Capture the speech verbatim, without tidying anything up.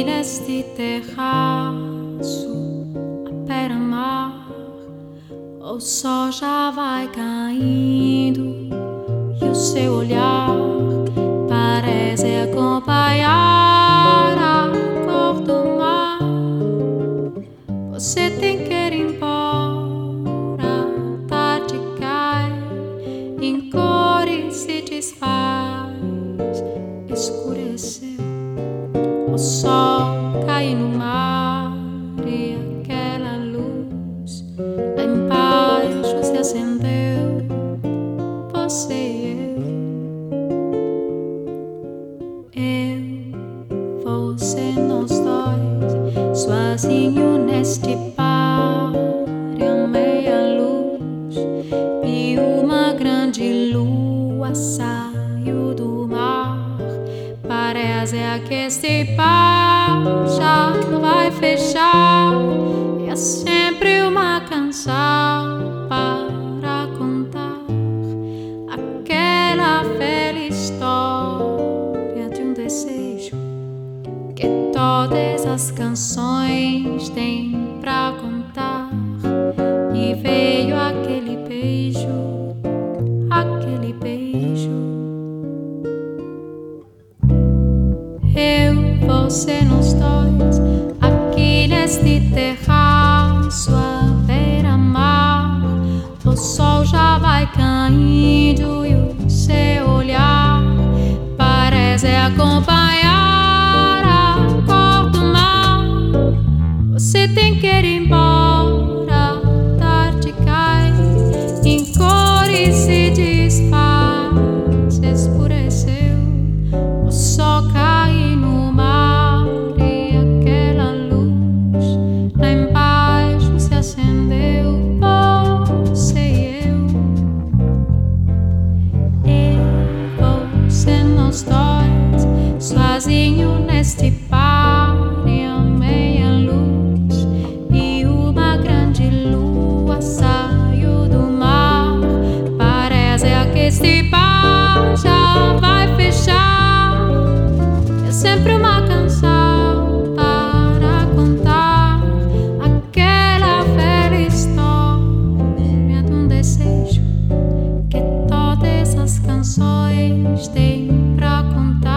neste terraço à beira-mar, o sol já vai caindo e o seu olhar parece acompanhar a cor do mar. Você tem que ir embora, a tarde cai em cores se desfaz, escureceu. O sol cai no mar e aquela luz lá embaixo se acendeu. Você e eu, eu, você, nós dois, sozinho neste par, a meia luz e uma grande lua saiu do mar. Parece que este par já vai fechar. É sempre uma canção para contar aquela velha história de um desejo que todas as canções têm pra contar. E veio aquele beijo, aquele beijo. Eu, você, nós dois, aqui neste terraço à beira-mar. O sol já vai caindo e o seu olhar parece acompanhar a cor do mar. Você tem que ir embora, a tarde cai em cores se desfaz, escureceu. O sol cai no mar e aquela luz lá embaixo se acendeu. Você e eu, eu, você, nós dois, sozinho neste par e a meia luz e uma grande lua saiu do mar. Parece que este par já vai fechar. É sempre uma canção para contar aquela velha história de um desejo que todas as canções têm pra contar.